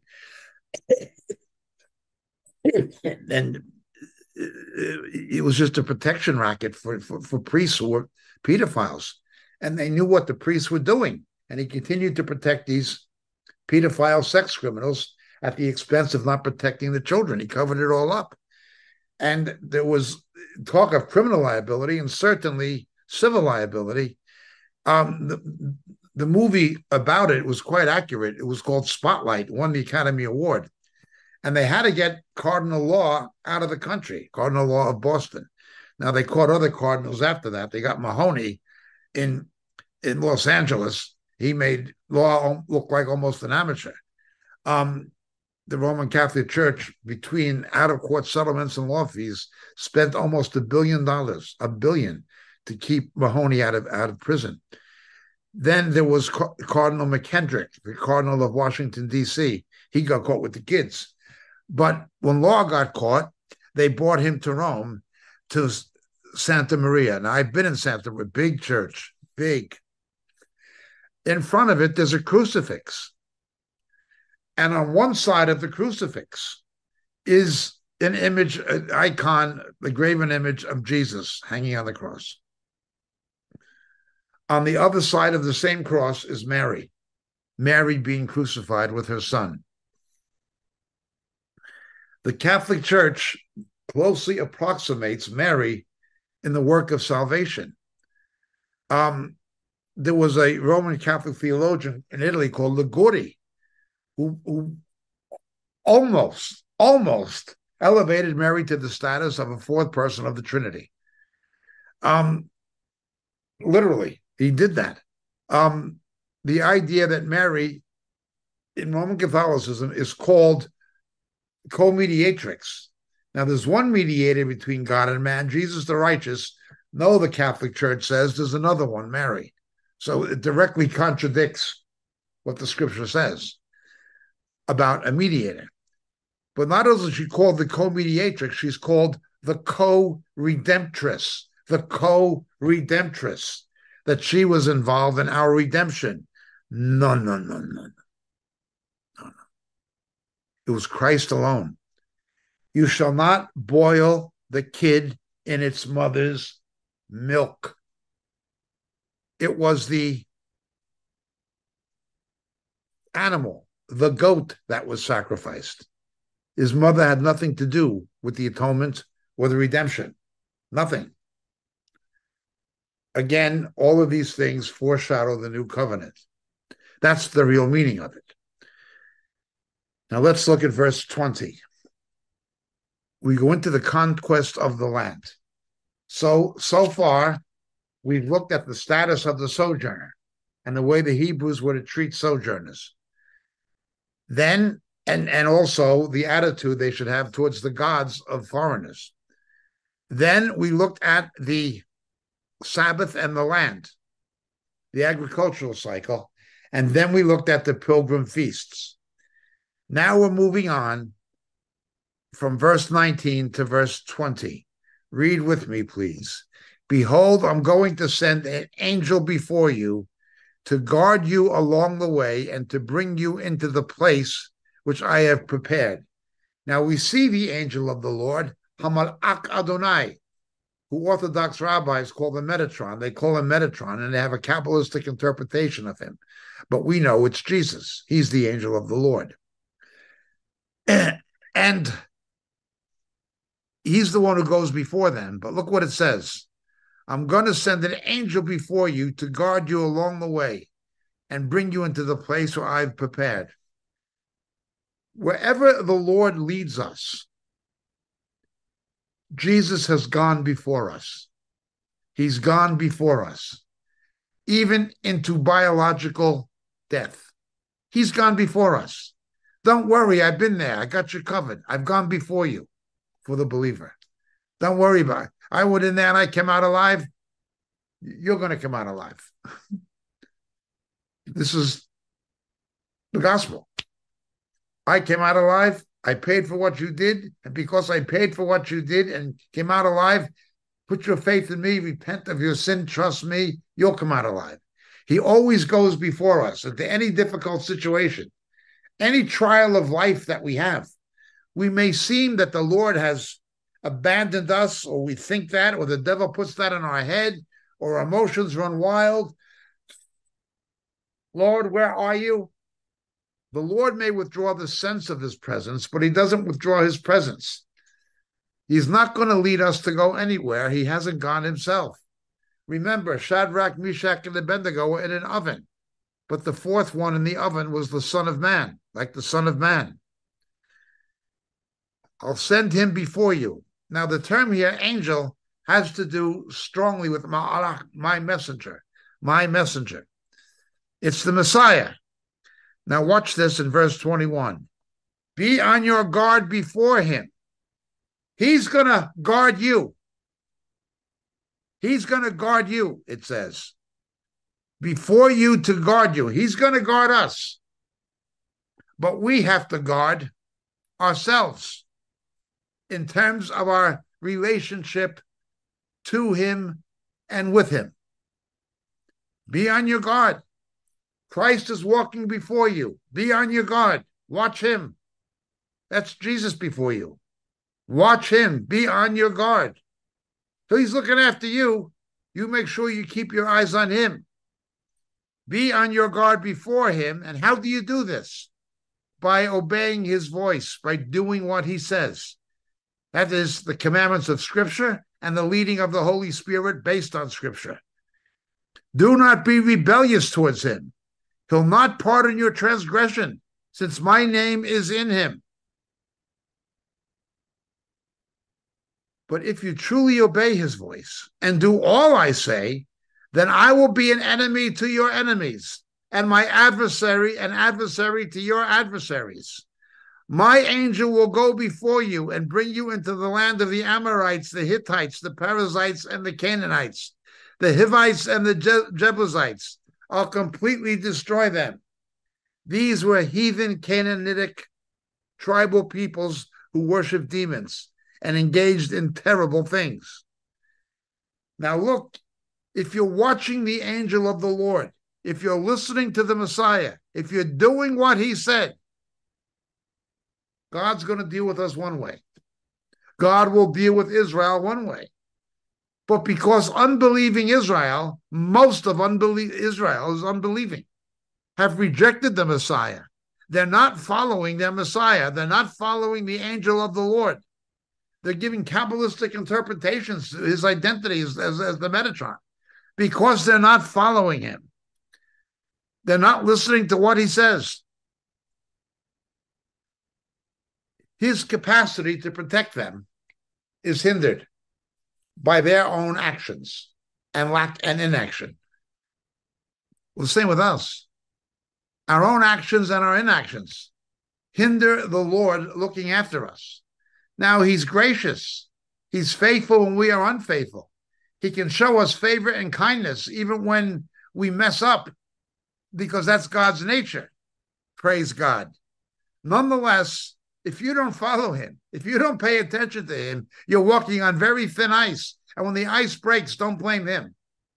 And it was just a protection racket for, for, for priests who were pedophiles. And they knew what the priests were doing. And he continued to protect these pedophile sex criminals at the expense of not protecting the children. He covered it all up. And there was talk of criminal liability and certainly civil liability. Um, the, the movie about it was quite accurate. It was called Spotlight, won the Academy Award. And they had to get Cardinal Law out of the country, Cardinal Law of Boston. Now, they caught other cardinals after that. They got Mahoney in, in Los Angeles. He made law look like almost an amateur. Um, the Roman Catholic Church, between out-of-court settlements and law fees, spent almost a billion dollars, a billion, to keep Mahoney out of out of prison. Then there was Cardinal McKendrick, the Cardinal of Washington, D C. He got caught with the kids. But when Law got caught, they brought him to Rome, to Santa Maria. Now, I've been in Santa Maria, big church, big. In front of it, there's a crucifix. And on one side of the crucifix is an image, an icon, the graven image of Jesus hanging on the cross. On the other side of the same cross is Mary, Mary being crucified with her son. The Catholic Church closely approximates Mary in the work of salvation. Um, there was a Roman Catholic theologian in Italy called Liguri, who, who almost, almost elevated Mary to the status of a fourth person of the Trinity. Um, literally, he did that. Um, the idea that Mary in Roman Catholicism is called co-mediatrix. Now, there's one mediator between God and man, Jesus the righteous. No, the Catholic Church says there's another one, Mary. So it directly contradicts what the scripture says about a mediator. But not only is she called the co-mediatrix, she's called the co-redemptress, the co-redemptress, that she was involved in our redemption. No, no, no, no, no. No, no. It was Christ alone. You shall not boil the kid in its mother's milk. It was the animal, the goat, that was sacrificed. His mother had nothing to do with the atonement or the redemption. Nothing. Again, all of these things foreshadow the new covenant. That's the real meaning of it. Now let's look at verse twenty. We go into the conquest of the land. So, so far, we've looked at the status of the sojourner and the way the Hebrews were to treat sojourners. Then, and, and also the attitude they should have towards the gods of foreigners. Then we looked at the Sabbath and the land, the agricultural cycle, and then we looked at the pilgrim feasts. Now we're moving on from verse nineteen to verse twenty. Read with me, please. Behold, I'm going to send an angel before you to guard you along the way and to bring you into the place which I have prepared. Now we see the angel of the Lord, Hamalach Adonai, who Orthodox rabbis call him Metatron. They call him Metatron, and they have a Kabbalistic interpretation of him. But we know it's Jesus. He's the angel of the Lord. And he's the one who goes before them. But look what it says. I'm going to send an angel before you to guard you along the way and bring you into the place where I've prepared. Wherever the Lord leads us, Jesus has gone before us. He's gone before us, even into biological death. He's gone before us. Don't worry, I've been there. I got you covered. I've gone before you for the believer. Don't worry about it. I went in there and I came out alive. You're going to come out alive. This is the gospel. I came out alive. I paid for what you did. And because I paid for what you did and came out alive, put your faith in me, repent of your sin, trust me, you'll come out alive. He always goes before us into any difficult situation, any trial of life that we have. We may seem that the Lord has abandoned us, or we think that, or the devil puts that in our head, or our emotions run wild. Lord, where are you? The Lord may withdraw the sense of his presence, but he doesn't withdraw his presence. He's not going to lead us to go anywhere. He hasn't gone himself. Remember, Shadrach, Meshach, and Abednego were in an oven, but the fourth one in the oven was the Son of Man, like the Son of Man. I'll send him before you. Now, the term here, angel, has to do strongly with my, my messenger, my messenger. It's the Messiah. Now, watch this in verse twenty-one. Be on your guard before him. He's going to guard you. He's going to guard you, it says. Before you to guard you. He's going to guard us. But we have to guard ourselves in terms of our relationship to him and with him. Be on your guard. Christ is walking before you. Be on your guard. Watch him. That's Jesus before you. Watch him. Be on your guard. So he's looking after you. You make sure you keep your eyes on him. Be on your guard before him. And how do you do this? By obeying his voice, by doing what he says. That is the commandments of Scripture and the leading of the Holy Spirit based on Scripture. Do not be rebellious towards him. He'll not pardon your transgression, since my name is in him. But if you truly obey his voice and do all I say, then I will be an enemy to your enemies, and my adversary an adversary to your adversaries. My angel will go before you and bring you into the land of the Amorites, the Hittites, the Perizzites, and the Canaanites, the Hivites, and the Je- Jebusites. I'll completely destroy them. These were heathen Canaanitic tribal peoples who worshiped demons and engaged in terrible things. Now look, if you're watching the angel of the Lord, if you're listening to the Messiah, if you're doing what he said, God's going to deal with us one way. God will deal with Israel one way. But because unbelieving Israel, most of unbelie- Israel is unbelieving, have rejected the Messiah. They're not following their Messiah. They're not following the angel of the Lord. They're giving Kabbalistic interpretations to his identity as, as, as the Metatron. Because they're not following him. They're not listening to what he says. His capacity to protect them is hindered by their own actions and lack and inaction. Well, the same with us. Our own actions and our inactions hinder the Lord looking after us. Now, he's gracious. He's faithful when we are unfaithful. He can show us favor and kindness even when we mess up, because that's God's nature. Praise God. Nonetheless, if you don't follow him, if you don't pay attention to him, you're walking on very thin ice. And when the ice breaks, don't blame him.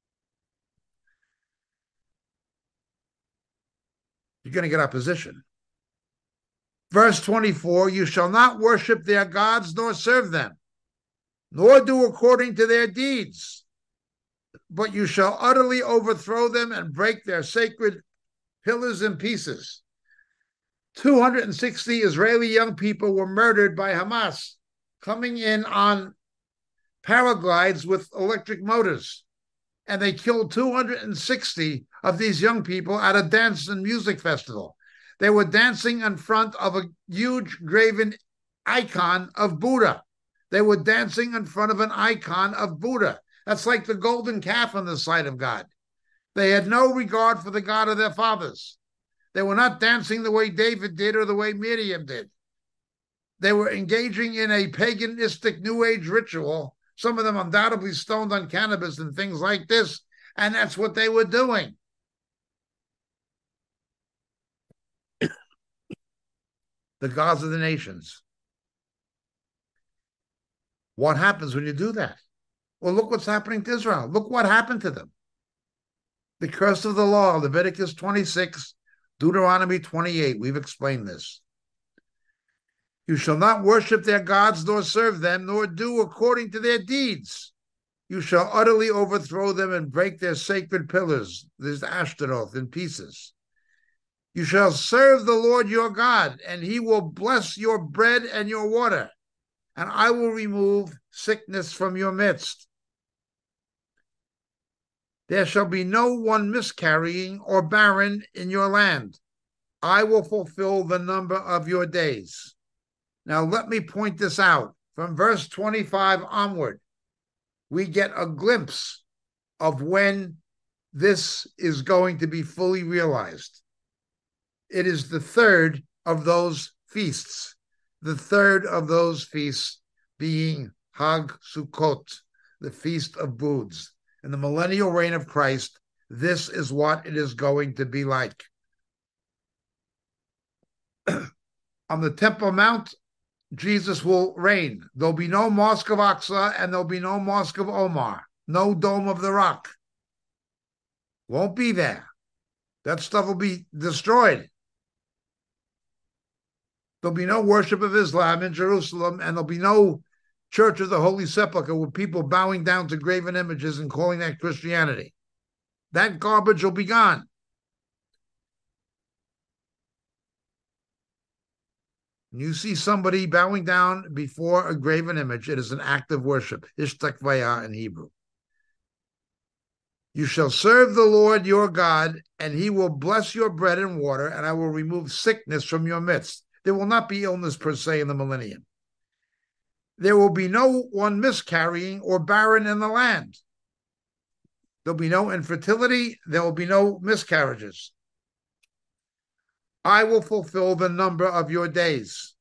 You're going to get opposition. Verse twenty-four, you shall not worship their gods nor serve them, nor do according to their deeds, but you shall utterly overthrow them and break their sacred pillars in pieces. two hundred sixty Israeli young people were murdered by Hamas, coming in on paraglides with electric motors. And they killed two hundred sixty of these young people at a dance and music festival. They were dancing in front of a huge graven icon of Buddha. They were dancing in front of an icon of Buddha. That's like the golden calf on the side of God. They had no regard for the God of their fathers. They were not dancing the way David did or the way Miriam did. They were engaging in a paganistic New Age ritual, some of them undoubtedly stoned on cannabis and things like this, and that's what they were doing. The gods of the nations. What happens when you do that? Well, look what's happening to Israel. Look what happened to them. The curse of the law, Leviticus twenty-six, Deuteronomy twenty-eight. We've explained this. You shall not worship their gods, nor serve them, nor do according to their deeds. You shall utterly overthrow them and break their sacred pillars, there's Ashtaroth, in pieces. You shall serve the Lord your God, and he will bless your bread and your water, and I will remove sickness from your midst. There shall be no one miscarrying or barren in your land. I will fulfill the number of your days. Now, let me point this out. From verse twenty-five onward, we get a glimpse of when this is going to be fully realized. It is the third of those feasts, the third of those feasts being Hag Sukkot, the Feast of Booths. In the millennial reign of Christ, this is what it is going to be like. On the Temple Mount, Jesus will reign. There'll be no Mosque of Aqsa and there'll be no Mosque of Omar, no Dome of the Rock. Won't be there. That stuff will be destroyed. There'll be no worship of Islam in Jerusalem, and there'll be no Church of the Holy Sepulchre with people bowing down to graven images and calling that Christianity. That garbage will be gone. When you see somebody bowing down before a graven image, it is an act of worship, ishtakvaya in Hebrew. You shall serve the Lord your God, and he will bless your bread and water, and I will remove sickness from your midst. There will not be illness per se in the millennium. There will be no one miscarrying or barren in the land. There'll be no infertility. There will be no miscarriages. I will fulfill the number of your days.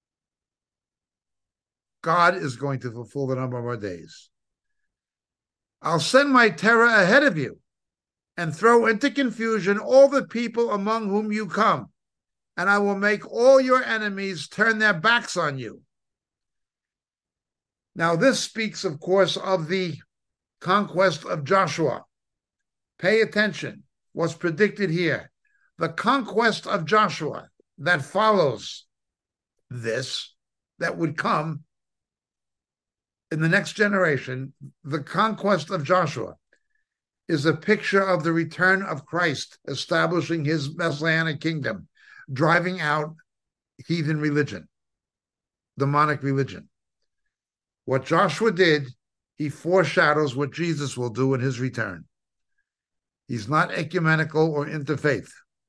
God is going to fulfill the number of our days. I'll send my terror ahead of you and throw into confusion all the people among whom you come, and I will make all your enemies turn their backs on you. Now, this speaks, of course, of the conquest of Joshua. Pay attention. What's predicted here? The conquest of Joshua that follows this, that would come in the next generation, the conquest of Joshua is a picture of the return of Christ, establishing his messianic kingdom, driving out heathen religion, demonic religion. What Joshua did, he foreshadows what Jesus will do in his return. He's not ecumenical or interfaith.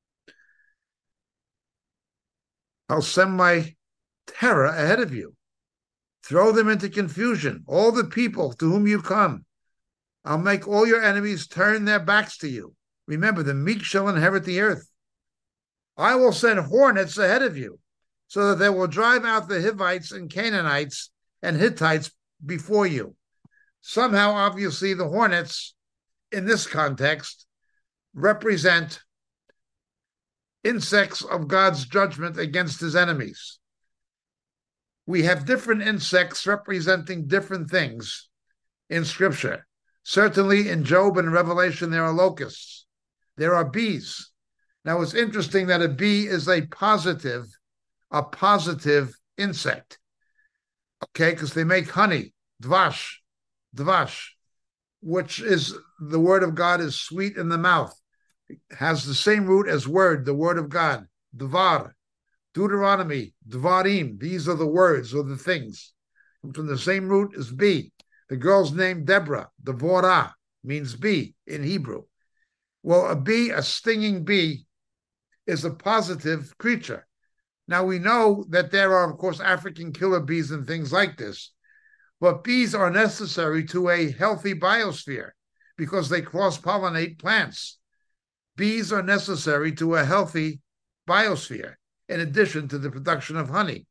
I'll send my terror ahead of you. Throw them into confusion, all the people to whom you come. I'll make all your enemies turn their backs to you. Remember, the meek shall inherit the earth. I will send hornets ahead of you, so that they will drive out the Hivites and Canaanites and Hittites before you. Somehow, obviously, the hornets, in this context, represent insects of God's judgment against his enemies. We have different insects representing different things in Scripture. Certainly in Job and Revelation, there are locusts. There are bees. Now, it's interesting that a bee is a positive, a positive insect. Okay, because they make honey, dvash, dvash, which is, the word of God is sweet in the mouth. It has the same root as word, the word of God, dvar. Deuteronomy, dvarim, these are the words or the things. From the same root as bee. The girl's name, Deborah, Devorah, means bee in Hebrew. Well, a bee, a stinging bee, is a positive creature. Now, we know that there are, of course, African killer bees and things like this, but bees are necessary to a healthy biosphere because they cross-pollinate plants. Bees are necessary to a healthy biosphere, in addition to the production of honey.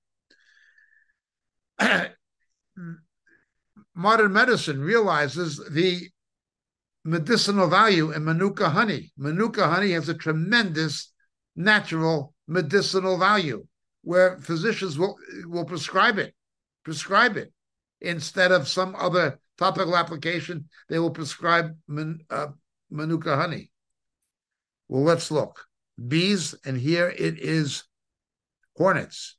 Modern medicine realizes the medicinal value in Manuka honey. Manuka honey has a tremendous natural medicinal value, where physicians will, will prescribe it, prescribe it. Instead of some other topical application, they will prescribe man, uh, Manuka honey. Well, let's look. Bees, and here it is hornets.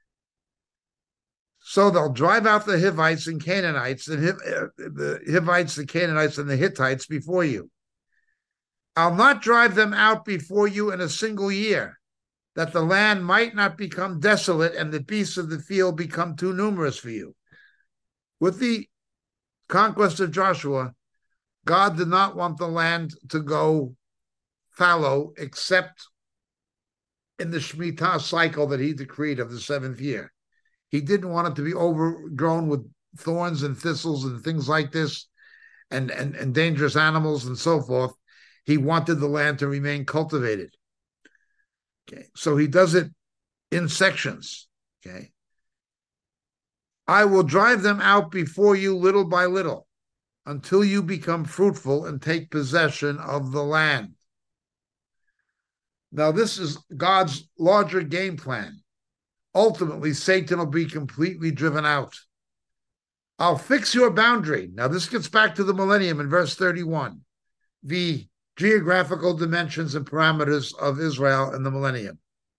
So they'll drive out the Hivites and Canaanites, and Hiv- uh, the Hivites, the Canaanites, and the Hittites before you. I'll not drive them out before you in a single year. that the land might not become desolate and the beasts of the field become too numerous for you. With the conquest of Joshua, God did not want the land to go fallow except in the Shemitah cycle that he decreed of the seventh year. He didn't want it to be overgrown with thorns and thistles and things like this, and, and, and dangerous animals and so forth. He wanted the land to remain cultivated. Okay, so he does it in sections. Okay, I will drive them out before you little by little until you become fruitful and take possession of the land. Now, this is God's larger game plan. Ultimately, Satan will be completely driven out. I'll fix your boundary. Now, this gets back to the millennium in verse thirty-one, the geographical dimensions and parameters of Israel in the millennium.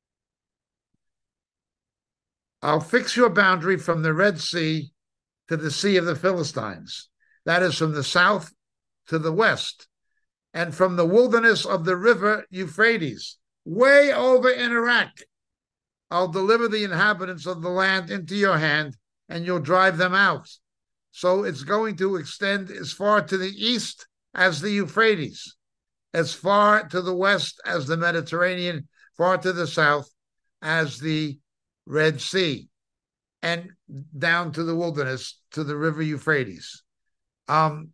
I'll fix your boundary from the Red Sea to the Sea of the Philistines. That is from the south to the west, and from the wilderness of the river Euphrates, way over in Iraq. I'll deliver the inhabitants of the land into your hand, and you'll drive them out. So it's going to extend as far to the east as the Euphrates, as far to the west as the Mediterranean, far to the south as the Red Sea, and down to the wilderness, to the river Euphrates. Um,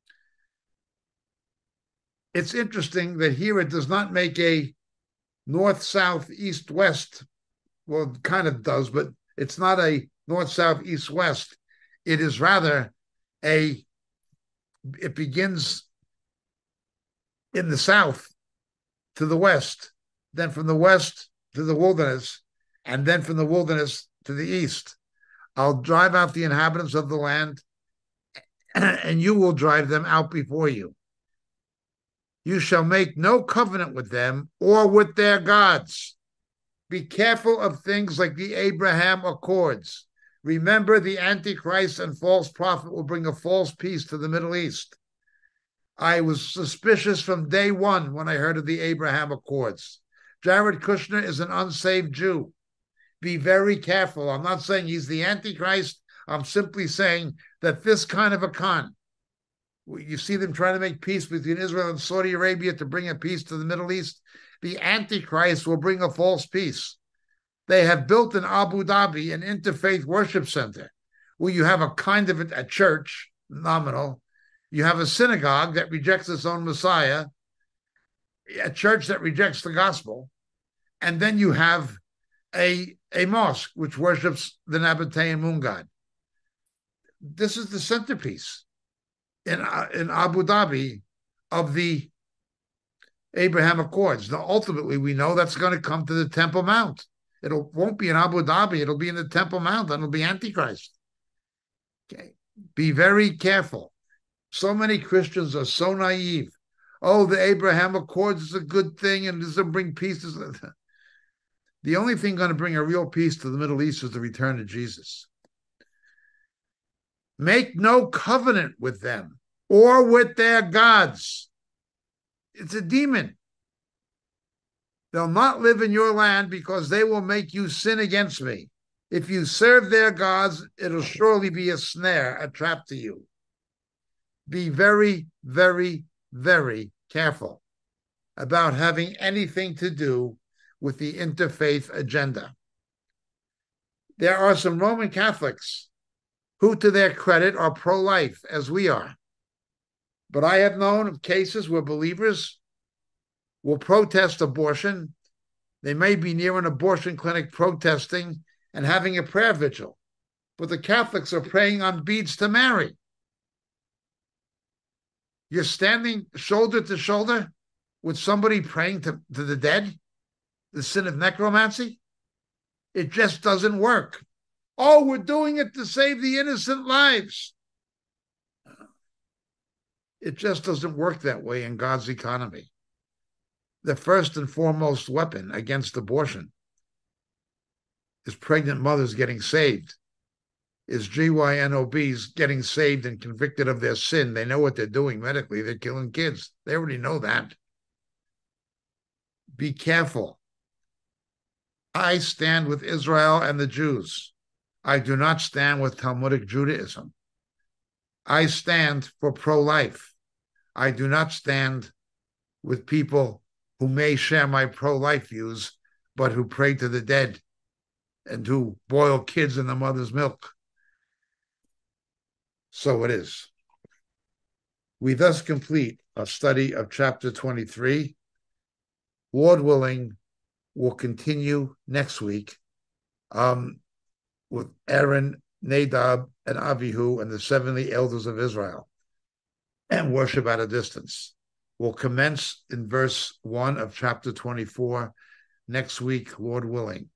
it's interesting that here it does not make a north, south, east, west. Well, it kind of does, but it's not a north, south, east, west. It is rather a, it begins in the south to the west, then from the west to the wilderness, and then from the wilderness to the east. I'll drive out the inhabitants of the land, and you will drive them out before you. You shall make no covenant with them or with their gods. Be careful of things like the Abraham Accords. Remember, the Antichrist and false prophet will bring a false peace to the Middle East. I was suspicious from day one when I heard of the Abraham Accords. Jared Kushner is an unsaved Jew. Be very careful. I'm not saying he's the Antichrist. I'm simply saying that this kind of a con, you see them trying to make peace between Israel and Saudi Arabia to bring a peace to the Middle East. The Antichrist will bring a false peace. They have built in Abu Dhabi an interfaith worship center where you have a kind of a, a church, nominal. You have a synagogue that rejects its own Messiah, a church that rejects the gospel, and then you have a, a mosque which worships the Nabatean moon god. This is the centerpiece in, uh, in Abu Dhabi of the Abraham Accords. Now, ultimately, we know that's going to come to the Temple Mount. It won't be in Abu Dhabi. It'll be in the Temple Mount, and it'll be Antichrist. Okay, be very careful. So many Christians are so naive. Oh, the Abraham Accords is a good thing, and this will bring peace. The only thing going to bring a real peace to the Middle East is the return of Jesus. Make no covenant with them or with their gods. It's a demon. They'll not live in your land because they will make you sin against me. If you serve their gods, it'll surely be a snare, a trap to you. Be very, very, very careful about having anything to do with the interfaith agenda. There are some Roman Catholics who, to their credit, are pro-life, as we are. But I have known of cases where believers will protest abortion. They may be near an abortion clinic protesting and having a prayer vigil, but the Catholics are praying on beads to Mary. You're standing shoulder to shoulder with somebody praying to, to the dead, the sin of necromancy. It just doesn't work. Oh, we're doing it to save the innocent lives. It just doesn't work that way in God's economy. The first and foremost weapon against abortion is pregnant mothers getting saved, is G Y N O Bs getting saved and convicted of their sin. They know what they're doing medically. They're killing kids. They already know that. Be careful. I stand with Israel and the Jews. I do not stand with Talmudic Judaism. I stand for pro-life. I do not stand with people who may share my pro-life views, but who pray to the dead and who boil kids in the mother's milk. So it is. We thus complete a study of chapter twenty-three. Lord willing, we'll continue next week um, with Aaron, Nadab, and Avihu and the seventy elders of Israel and worship at a distance. We'll commence in verse one of chapter twenty-four next week, Lord willing.